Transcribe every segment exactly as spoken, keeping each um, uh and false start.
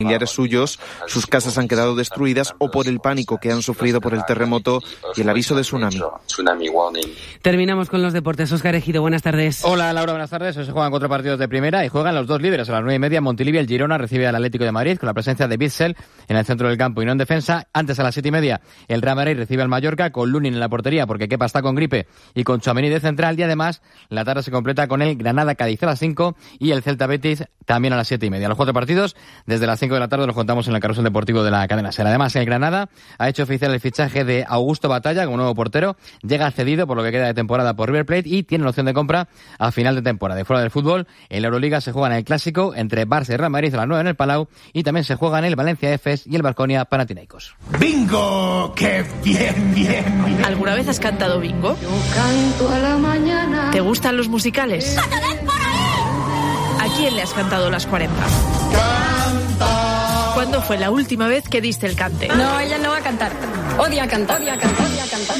familiares suyos, sus casas han quedado destruidas o por el pánico que han sufrido por el terremoto y el aviso de tsunami. Terminamos con los deportes. Óscar Ejido, buenas tardes. Hola Laura, buenas tardes. Hoy se juegan cuatro partidos de primera y juegan los dos líderes. A las nueve y media Montilivi, el Girona recibe al Atlético de Madrid con la presencia de Bitzel en el centro del campo y no en defensa. Antes a las siete y media el Real Madrid recibe al Mallorca con Lunin en la portería porque Kepa está con gripe y con Tchouaméni de central, y además la tarde se completa con el Granada-Cádiz a las cinco y el Celta-Betis también a las siete y media. Los cuatro partidos desde las cinco de la tarde los contamos en el carrusel deportivo de la cadena SER. Además, el Granada ha hecho oficial el fichaje de Augusto Batalla como nuevo portero. Llega cedido por lo que queda de temporada por River Plate y tiene la opción de compra a final de temporada. Y fuera del fútbol, en la Euroliga se juega en el clásico entre Barça y Real Madrid a las nueve en el Palau, y también se juega en el Valencia Efes y el Baskonia Panathinaikos. ¡Bingo! ¡Qué bien, bien, bien! ¿Alguna vez has cantado bingo? Yo canto a la mañana. ¿Te gustan los musicales? ¿A quién le has cantado las cuarenta? ¡Canta! ¿Cuándo fue la última vez que diste el cante? No, ella no va a cantar. Odia cantar, odia cantar, odia cantar.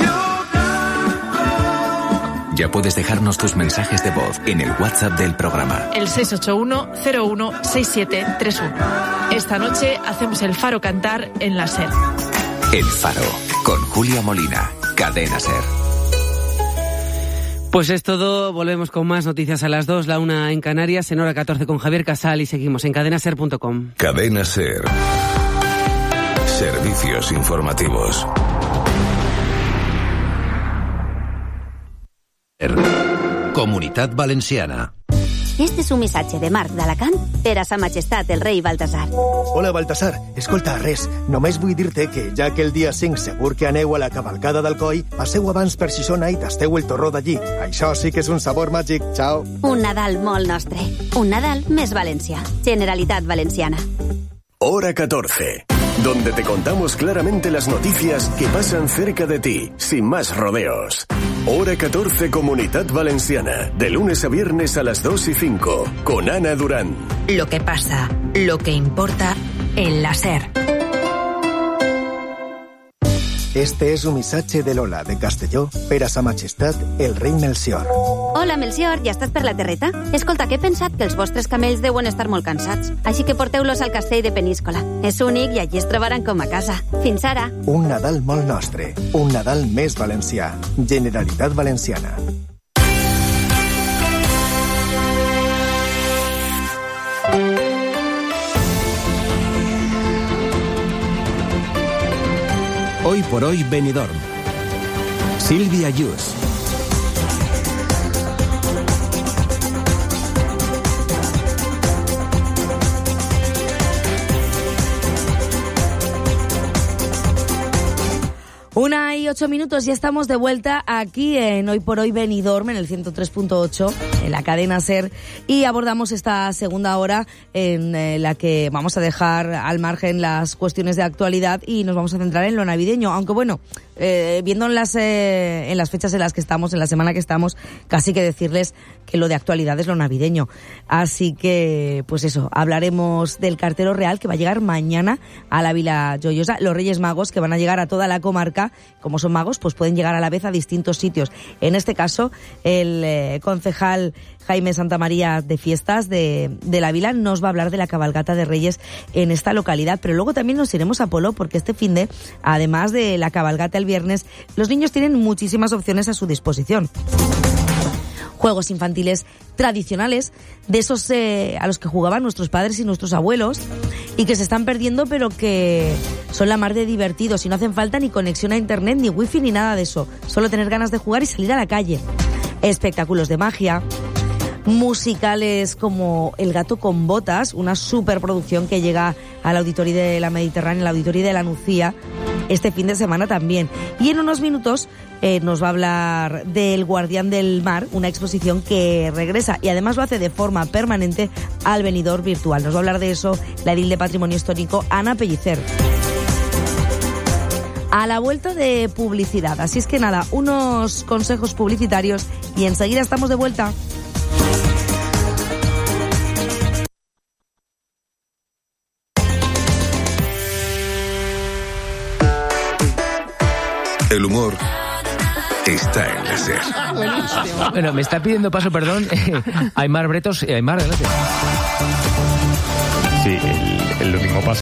Ya puedes dejarnos tus mensajes de voz en el WhatsApp del programa. El seis ocho uno cero uno seis siete tres uno. Esta noche hacemos el Faro Cantar en la SER. El Faro, con Julia Molina, Cadena SER. Pues es todo, volvemos con más noticias a las dos, la una en Canarias, en hora catorce con Javier Casal, y seguimos en cadena ser punto com. Cadena SER. Servicios informativos. Comunitat Valenciana. Este és un missatge de Marc d'Alacant per a Sa Majestat el rei Baltasar. Hola, Baltasar. Escolta, res. Només vull dir-te que, ja que el dia cinc segur que aneu a la cavalcada d'Alcoi, passeu abans per Xixona i tasteu el torró d'allí. Això sí que és un sabor màgic. Ciao. Un Nadal molt nostre. Un Nadal més valencià. Generalitat Valenciana. Hora catorce. Donde te contamos claramente las noticias que pasan cerca de ti, sin más rodeos. Hora catorce, Comunitat Valenciana, de lunes a viernes a las dos y cinco, con Ana Durán. Lo que pasa, lo que importa, en la SER. Este és un missatge de Lola, de Castelló, per a Sa Majestat el rei Melcior. Hola, Melcior, ja estàs per la terreta? Escolta, que he pensat que els vostres camells deuen estar molt cansats, així que porteu-los al castell de Peníscola. És únic i allí es trobaran com a casa. Fins ara. Un Nadal molt nostre, un Nadal més valencià. Generalitat Valenciana. Hoy por hoy Benidorm. Silvia Yus. Una y ocho minutos, ya estamos de vuelta aquí en Hoy por Hoy Benidorm, en el ciento tres punto ocho, en la cadena SER, y abordamos esta segunda hora en eh, la que vamos a dejar al margen las cuestiones de actualidad y nos vamos a centrar en lo navideño, aunque bueno, eh, viendo en las, eh, en las fechas en las que estamos, en la semana que estamos, casi que decirles que lo de actualidad es lo navideño. Así que, pues eso, hablaremos del cartero real que va a llegar mañana a la Vila Joiosa, los Reyes Magos que van a llegar a toda la comarca. Como son magos, pues pueden llegar a la vez a distintos sitios. En este caso, el eh, concejal Jaime Santamaría de Fiestas de, de la Vila nos va a hablar de la cabalgata de Reyes en esta localidad. Pero luego también nos iremos a Polo, porque este finde, además de la cabalgata el viernes, los niños tienen muchísimas opciones a su disposición. Juegos infantiles tradicionales, de esos eh, a los que jugaban nuestros padres y nuestros abuelos, y que se están perdiendo, pero que son la mar de divertidos y no hacen falta ni conexión a internet, ni wifi, ni nada de eso. Solo tener ganas de jugar y salir a la calle. Espectáculos de magia, musicales como El gato con botas, una superproducción que llega al Auditorio de la Mediterránea, al Auditorio de la Nucía, este fin de semana también. Y en unos minutos eh, nos va a hablar del Guardián del Mar, una exposición que regresa y además lo hace de forma permanente al Benidorm virtual. Nos va a hablar de eso la edil de Patrimonio Histórico, Ana Pellicer. A la vuelta de publicidad. Así es que nada, unos consejos publicitarios y enseguida estamos de vuelta. El humor está en la SER. Bueno, me está pidiendo paso, perdón, Aymar Bretos. Aymar, adelante. Sí, el, el domingo pasado